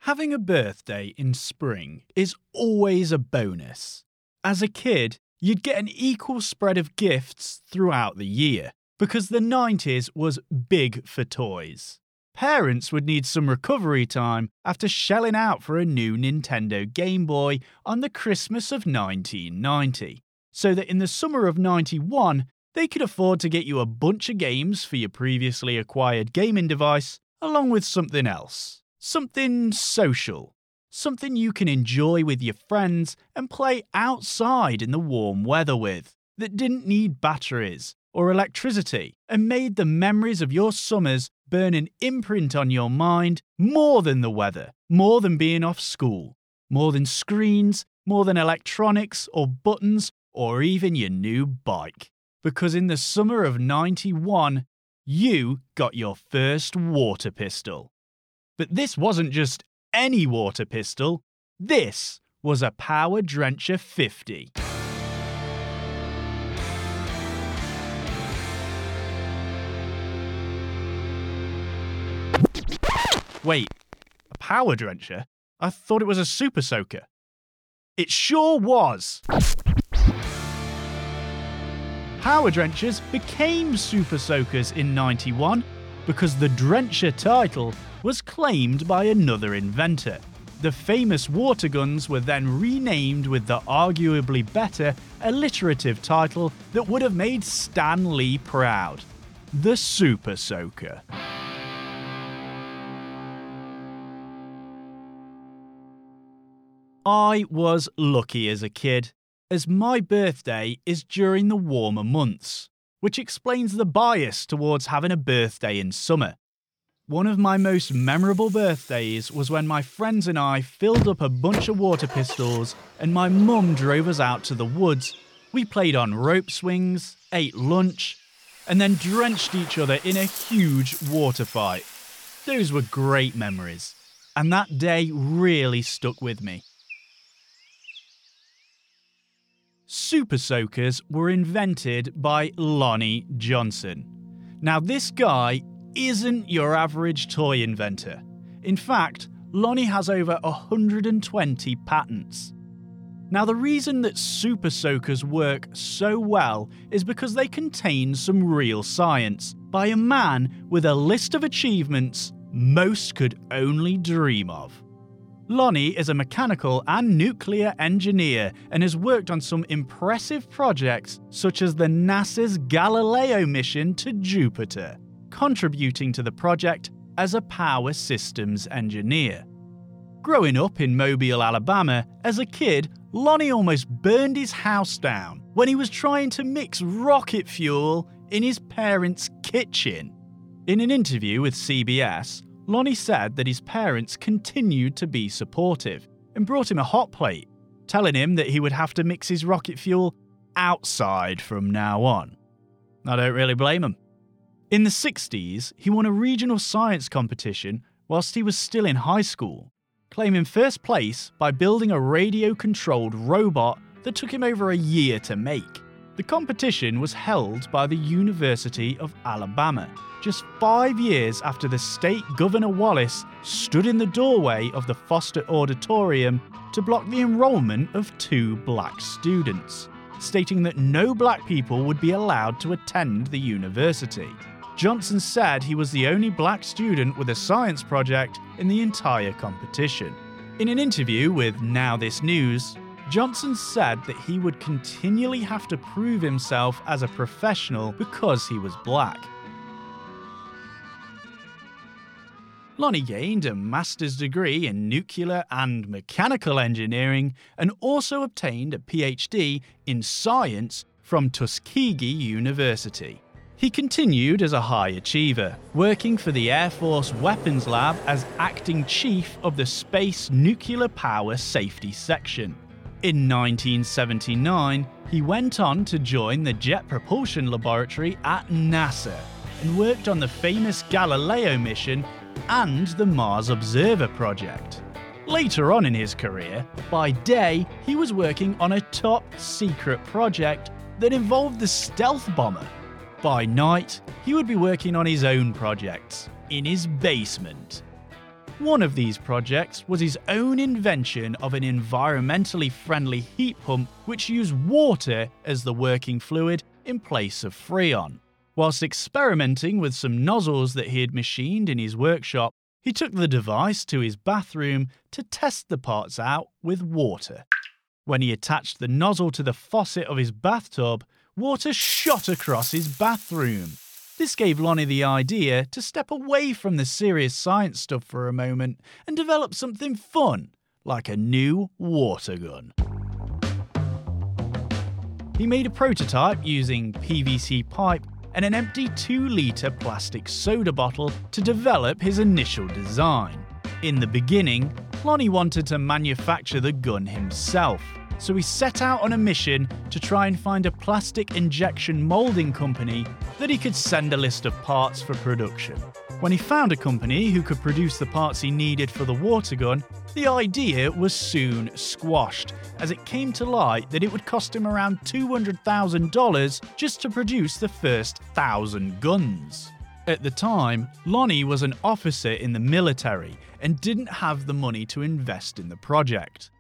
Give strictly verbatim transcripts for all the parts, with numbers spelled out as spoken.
Having a birthday in spring is always a bonus. As a kid, you'd get an equal spread of gifts throughout the year, because the nineties was big for toys. Parents would need some recovery time after shelling out for a new Nintendo Game Boy on the Christmas of nineteen ninety, so that in the summer of ninety-one, they could afford to get you a bunch of games for your previously acquired gaming device, along with something else. Something social. Something you can enjoy with your friends and play outside in the warm weather with, that didn't need batteries or electricity and made the memories of your summers burn an imprint on your mind more than the weather, more than being off school, more than screens, more than electronics or buttons or even your new bike. Because in the summer of ninety-one, you got your first water pistol. But this wasn't just any water pistol, this was a Power Drencher fifty. Wait, a Power Drencher? I thought it was a Super Soaker. It sure was! Power Drenchers became Super Soakers in ninety-one because the Drencher title was claimed by another inventor. The famous water guns were then renamed with the arguably better alliterative title that would have made Stan Lee proud, the Super Soaker. I was lucky as a kid, as my birthday is during the warmer months, which explains the bias towards having a birthday in summer. One of my most memorable birthdays was when my friends and I filled up a bunch of water pistols and my mum drove us out to the woods. We played on rope swings, ate lunch, and then drenched each other in a huge water fight. Those were great memories, and that day really stuck with me. Super Soakers were invented by Lonnie Johnson. Now, this guy isn't your average toy inventor. In fact, Lonnie has over one hundred twenty patents. Now, the reason that Super Soakers work so well is because they contain some real science by a man with a list of achievements most could only dream of. Lonnie is a mechanical and nuclear engineer and has worked on some impressive projects such as the NASA's Galileo mission to Jupiter, contributing to the project as a power systems engineer. Growing up in Mobile, Alabama, as a kid, Lonnie almost burned his house down when he was trying to mix rocket fuel in his parents' kitchen. In an interview with C B S, Lonnie said that his parents continued to be supportive and brought him a hot plate, telling him that he would have to mix his rocket fuel outside from now on. I don't really blame him. In the sixties, he won a regional science competition whilst he was still in high school, claiming first place by building a radio-controlled robot that took him over a year to make. The competition was held by the University of Alabama, just five years after the state Governor Wallace stood in the doorway of the Foster Auditorium to block the enrollment of two black students, stating that no black people would be allowed to attend the university. Johnson said he was the only black student with a science project in the entire competition. In an interview with Now This News, Johnson said that he would continually have to prove himself as a professional because he was black. Lonnie gained a master's degree in nuclear and mechanical engineering and also obtained a P H D in science from Tuskegee University. He continued as a high achiever, working for the Air Force Weapons Lab as acting chief of the Space Nuclear Power Safety Section. In nineteen seventy-nine, he went on to join the Jet Propulsion Laboratory at NASA and worked on the famous Galileo mission and the Mars Observer project. Later on in his career, by day, he was working on a top-secret project that involved the stealth bomber. By night, he would be working on his own projects, in his basement. One of these projects was his own invention of an environmentally friendly heat pump which used water as the working fluid in place of Freon. Whilst experimenting with some nozzles that he had machined in his workshop, he took the device to his bathroom to test the parts out with water. When he attached the nozzle to the faucet of his bathtub, water shot across his bathroom. This gave Lonnie the idea to step away from the serious science stuff for a moment and develop something fun, like a new water gun. He made a prototype using P V C pipe and an empty two litre plastic soda bottle to develop his initial design. In the beginning, Lonnie wanted to manufacture the gun himself, so he set out on a mission to try and find a plastic injection moulding company that he could send a list of parts for production. When he found a company who could produce the parts he needed for the water gun, the idea was soon squashed, as it came to light that it would cost him around two hundred thousand dollars just to produce the first thousand guns. At the time, Lonnie was an officer in the military and didn't have the money to invest in the project.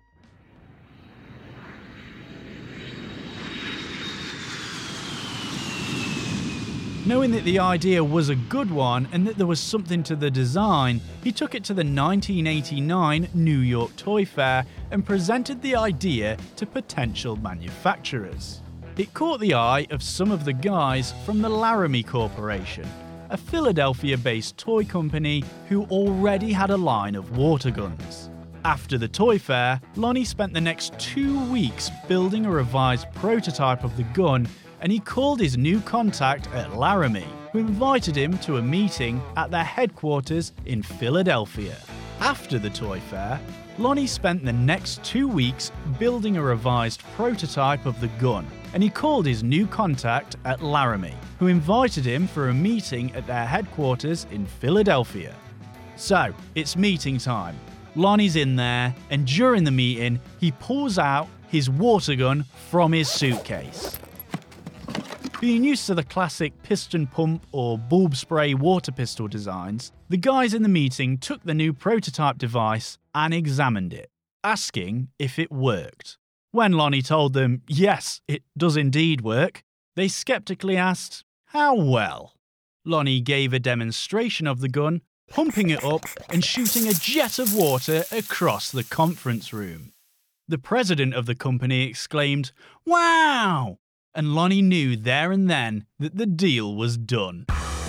Knowing that the idea was a good one and that there was something to the design, he took it to the nineteen eighty-nine New York Toy Fair and presented the idea to potential manufacturers. It caught the eye of some of the guys from the Laramie Corporation, a Philadelphia-based toy company who already had a line of water guns. After the toy fair, Lonnie spent the next two weeks building a revised prototype of the gun, and he called his new contact at Laramie, who invited him to a meeting at their headquarters in Philadelphia. After the toy fair, Lonnie spent the next two weeks building a revised prototype of the gun, and he called his new contact at Laramie, who invited him for a meeting at their headquarters in Philadelphia. So, it's meeting time. Lonnie's in there, and during the meeting, he pulls out his water gun from his suitcase. Being used to the classic piston pump or bulb spray water pistol designs, the guys in the meeting took the new prototype device and examined it, asking if it worked. When Lonnie told them, yes, it does indeed work, they skeptically asked, how well? Lonnie gave a demonstration of the gun, pumping it up and shooting a jet of water across the conference room. The president of the company exclaimed, "Wow!" And Lonnie knew there and then that the deal was done.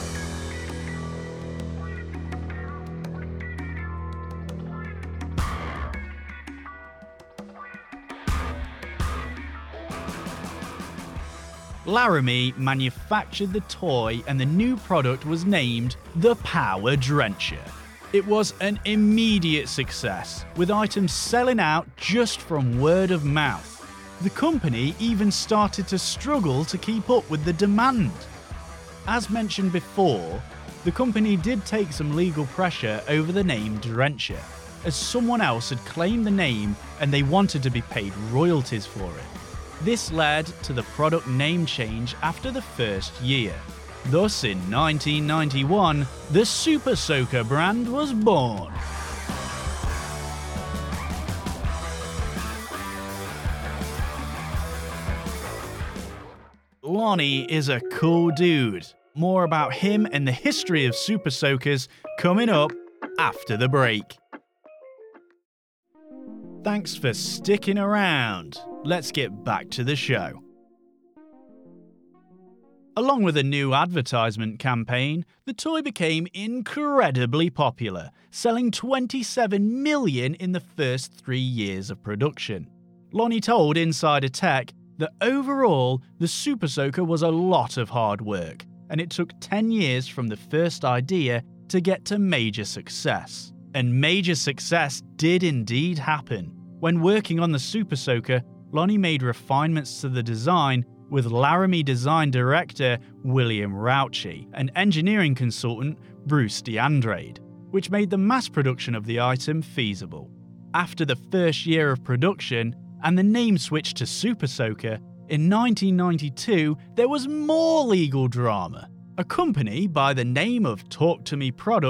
Laramie manufactured the toy and the new product was named the Power Drencher. It was an immediate success, with items selling out just from word of mouth. The company even started to struggle to keep up with the demand. As mentioned before, the company did take some legal pressure over the name Drencher, as someone else had claimed the name and they wanted to be paid royalties for it. This led to the product name change after the first year. Thus, in nineteen ninety-one, the Super Soaker brand was born. Lonnie is a cool dude. More about him and the history of Super Soakers coming up after the break. Thanks for sticking around. Let's get back to the show. Along with a new advertisement campaign, the toy became incredibly popular, selling twenty-seven million in the first three years of production. Lonnie told Insider Tech that overall, the Super Soaker was a lot of hard work, and it took ten years from the first idea to get to major success. And major success did indeed happen. When working on the Super Soaker, Lonnie made refinements to the design with Laramie design director William Rauchi and engineering consultant Bruce DeAndrade, which made the mass production of the item feasible. After the first year of production, and the name switched to Super Soaker, in nineteen ninety-two there was more legal drama. A company by the name of Talk To Me Products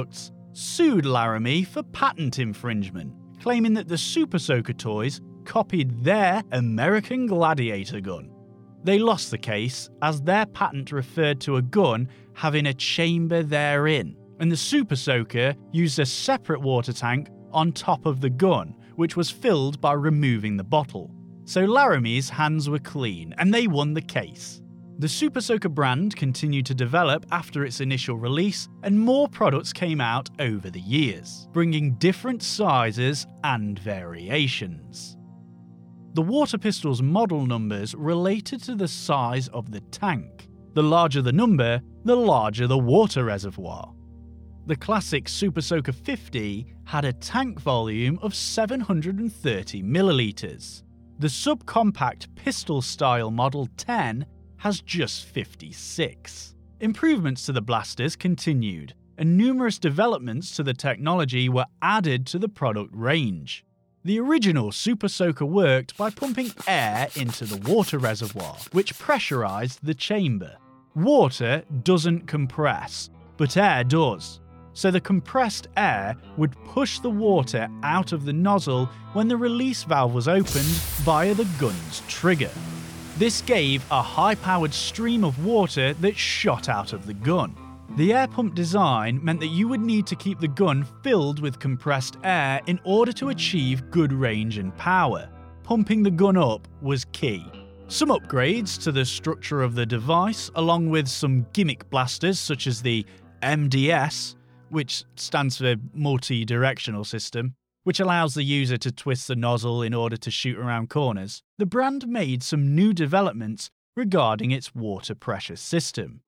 sued Laramie for patent infringement, claiming that the Super Soaker toys copied their American Gladiator gun. They lost the case as their patent referred to a gun having a chamber therein, and the Super Soaker used a separate water tank on top of the gun, which was filled by removing the bottle. So Laramie's hands were clean, and they won the case. The Super Soaker brand continued to develop after its initial release, and more products came out over the years, bringing different sizes and variations. The water pistol's model numbers related to the size of the tank. The larger the number, the larger the water reservoir. The classic Super Soaker fifty had a tank volume of seven hundred thirty millilitres. The subcompact pistol-style Model ten has just fifty-six. Improvements to the blasters continued, and numerous developments to the technology were added to the product range. The original Super Soaker worked by pumping air into the water reservoir, which pressurized the chamber. Water doesn't compress, but air does. So the compressed air would push the water out of the nozzle when the release valve was opened via the gun's trigger. This gave a high-powered stream of water that shot out of the gun. The air pump design meant that you would need to keep the gun filled with compressed air in order to achieve good range and power. Pumping the gun up was key. Some upgrades to the structure of the device, along with some gimmick blasters such as the M D S, which stands for multi-directional system, which allows the user to twist the nozzle in order to shoot around corners. The brand made some new developments regarding its water pressure system.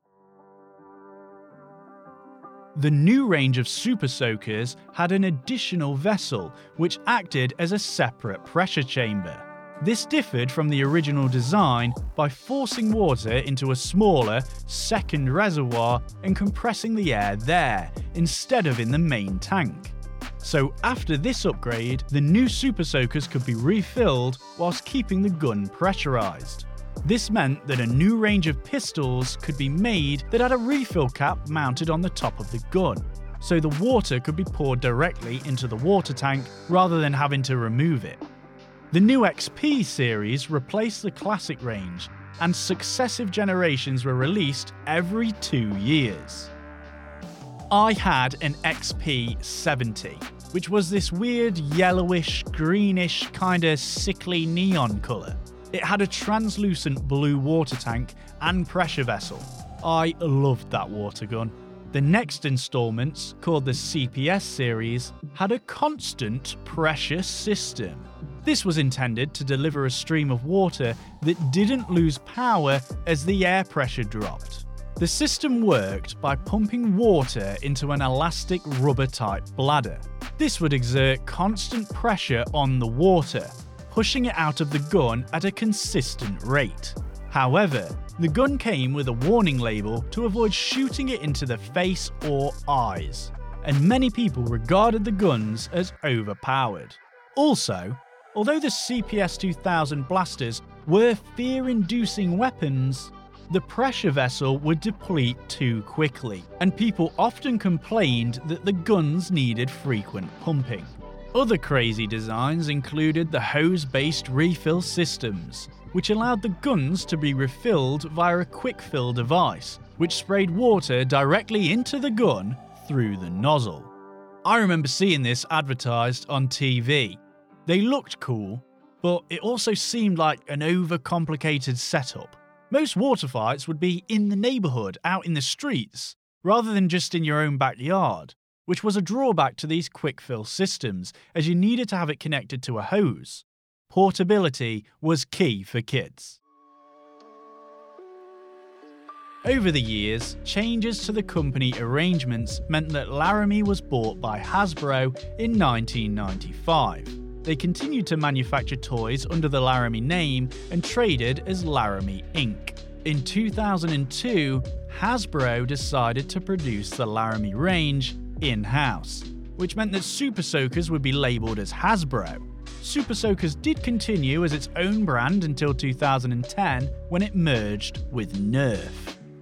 The new range of Super Soakers had an additional vessel, which acted as a separate pressure chamber. This differed from the original design by forcing water into a smaller, second reservoir and compressing the air there, instead of in the main tank. So after this upgrade, the new Super Soakers could be refilled whilst keeping the gun pressurized. This meant that a new range of pistols could be made that had a refill cap mounted on the top of the gun, so the water could be poured directly into the water tank rather than having to remove it. The new X P series replaced the classic range, and successive generations were released every two years. I had an X P seventy, which was this weird yellowish, greenish, kinda sickly neon colour. It had a translucent blue water tank and pressure vessel. I loved that water gun. The next installments, called the C P S series, had a constant pressure system. This was intended to deliver a stream of water that didn't lose power as the air pressure dropped. The system worked by pumping water into an elastic rubber-type bladder. This would exert constant pressure on the water, pushing it out of the gun at a consistent rate. However, the gun came with a warning label to avoid shooting it into the face or eyes, and many people regarded the guns as overpowered. Also, although the C P S two thousand blasters were fear-inducing weapons, the pressure vessel would deplete too quickly, and people often complained that the guns needed frequent pumping. Other crazy designs included the hose-based refill systems, which allowed the guns to be refilled via a quick-fill device, which sprayed water directly into the gun through the nozzle. I remember seeing this advertised on T V. They looked cool, but it also seemed like an overcomplicated setup. Most water fights would be in the neighbourhood, out in the streets, rather than just in your own backyard, which was a drawback to these quick-fill systems, as you needed to have it connected to a hose. Portability was key for kids. Over the years, changes to the company arrangements meant that Laramie was bought by Hasbro in nineteen ninety-five. They continued to manufacture toys under the Laramie name and traded as Laramie Incorporated. In two thousand two, Hasbro decided to produce the Laramie range in-house, which meant that Super Soakers would be labelled as Hasbro. Super Soakers did continue as its own brand until two thousand ten, when it merged with Nerf.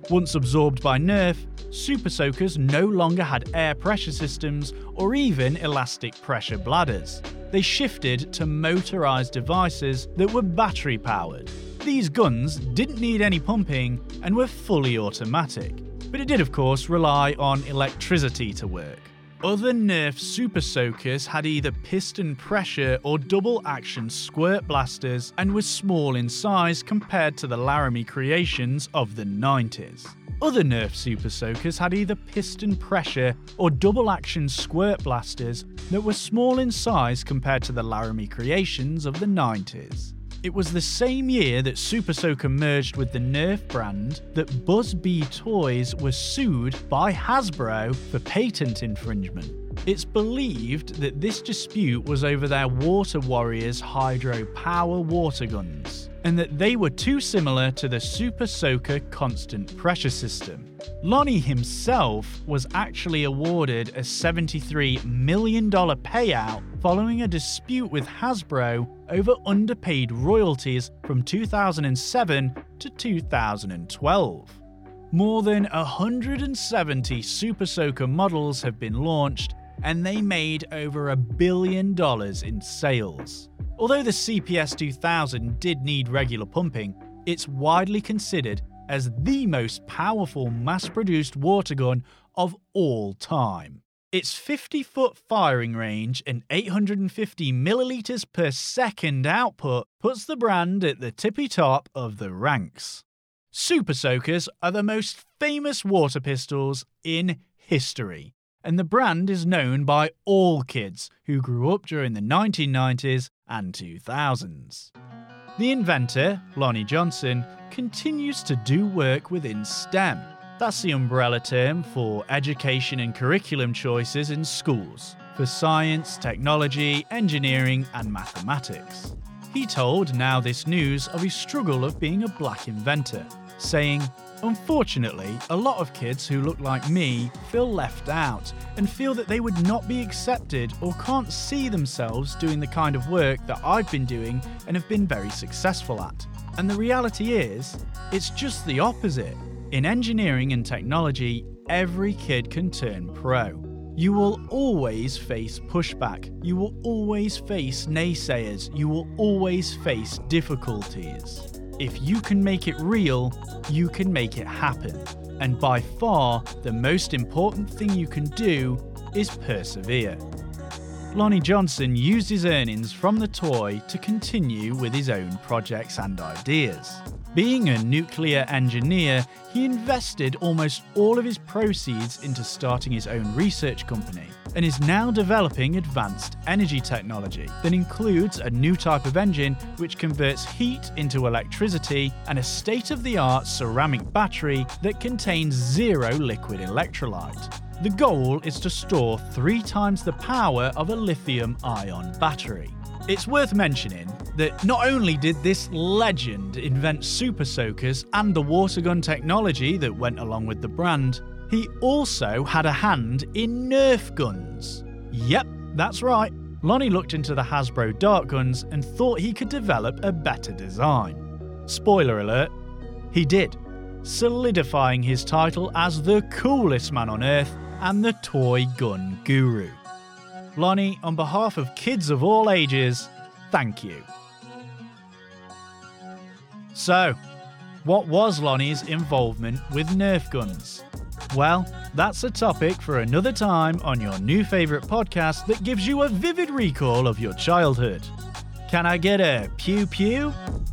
Once absorbed by Nerf, Super Soakers no longer had air pressure systems or even elastic pressure bladders. They shifted to motorized devices that were battery powered. These guns didn't need any pumping and were fully automatic, but it did of course rely on electricity to work. Other Nerf Super Soakers had either piston pressure or double action squirt blasters and were small in size compared to the Laramie creations of the nineties. Other Nerf Super Soakers had either piston pressure or double action squirt blasters that were small in size compared to the Laramie creations of the nineties. It was the same year that Super Soaker merged with the Nerf brand that Buzz Bee Toys was sued by Hasbro for patent infringement. It's believed that this dispute was over their Water Warriors Hydro Power water guns, and that they were too similar to the Super Soaker constant pressure system. Lonnie himself was actually awarded a seventy-three million dollars payout following a dispute with Hasbro over underpaid royalties from two thousand seven to two thousand twelve. More than one hundred seventy Super Soaker models have been launched, and they made over a billion dollars in sales. Although the C P S two thousand did need regular pumping, it's widely considered as the most powerful mass-produced water gun of all time. Its fifty foot firing range and eight hundred fifty milliliters per second output puts the brand at the tippy top of the ranks. Super Soakers are the most famous water pistols in history, and the brand is known by all kids who grew up during the nineteen nineties and two thousands. The inventor, Lonnie Johnson, continues to do work within STEM. That's the umbrella term for education and curriculum choices in schools, for science, technology, engineering, and mathematics. He told Now This News of his struggle of being a black inventor, saying, "Unfortunately, a lot of kids who look like me feel left out and feel that they would not be accepted or can't see themselves doing the kind of work that I've been doing and have been very successful at. And the reality is, it's just the opposite. In engineering and technology, every kid can turn pro. You will always face pushback. You will always face naysayers. You will always face difficulties. If you can make it real, you can make it happen. And by far, the most important thing you can do is persevere." Lonnie Johnson used his earnings from the toy to continue with his own projects and ideas. Being a nuclear engineer, he invested almost all of his proceeds into starting his own research company, and is now developing advanced energy technology that includes a new type of engine which converts heat into electricity and a state-of-the-art ceramic battery that contains zero liquid electrolyte. The goal is to store three times the power of a lithium-ion battery. It's worth mentioning that not only did this legend invent Super Soakers and the water gun technology that went along with the brand, he also had a hand in Nerf guns. Yep, that's right. Lonnie looked into the Hasbro dart guns and thought he could develop a better design. Spoiler alert, he did, solidifying his title as the coolest man on Earth and the toy gun guru. Lonnie, on behalf of kids of all ages, thank you. So, what was Lonnie's involvement with Nerf guns? Well, that's a topic for another time on your new favourite podcast that gives you a vivid recall of your childhood. Can I get a pew pew?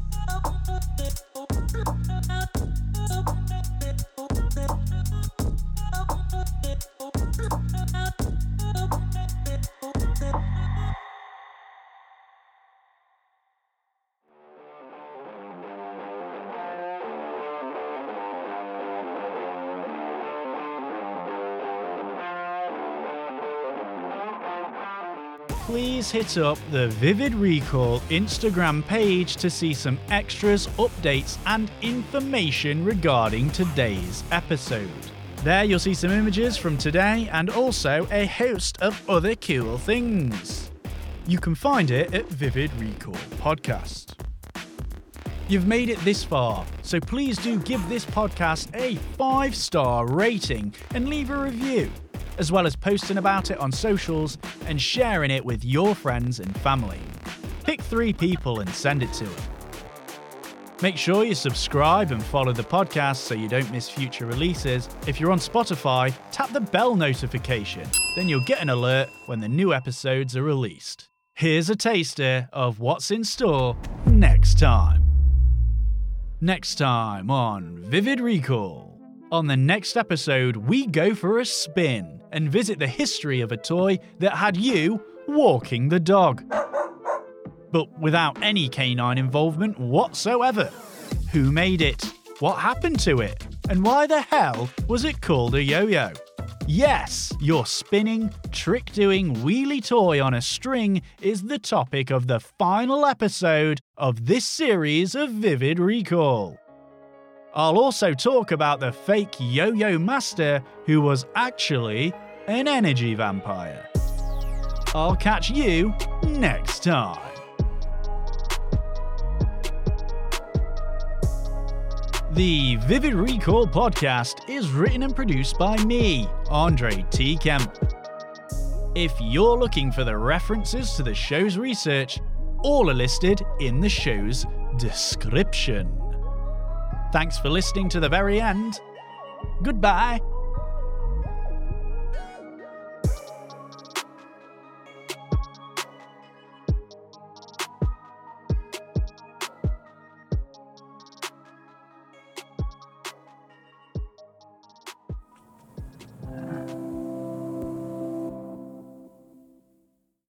Please hit up the Vivid Recall Instagram page to see some extras, updates, and information regarding today's episode. There you'll see some images from today and also a host of other cool things. You can find it at Vivid Recall Podcast. You've made it this far, so please do give this podcast a five-star rating and leave a review, as well as posting about it on socials and sharing it with your friends and family. Pick three people and send it to them. Make sure you subscribe and follow the podcast so you don't miss future releases. If you're on Spotify, tap the bell notification, then you'll get an alert when the new episodes are released. Here's a taster of what's in store next time. Next time on Vivid Recall. On the next episode, we go for a spin and visit the history of a toy that had you walking the dog, but without any canine involvement whatsoever. Who made it? What happened to it? And why the hell was it called a yo-yo? Yes, your spinning, trick-doing wheelie toy on a string is the topic of the final episode of this series of Vivid Recall. I'll also talk about the fake yo-yo master who was actually an energy vampire. I'll catch you next time. The Vivid Recall podcast is written and produced by me, Andre T. Kemp. If you're looking for the references to the show's research, all are listed in the show's description. Thanks for listening to the very end. Goodbye.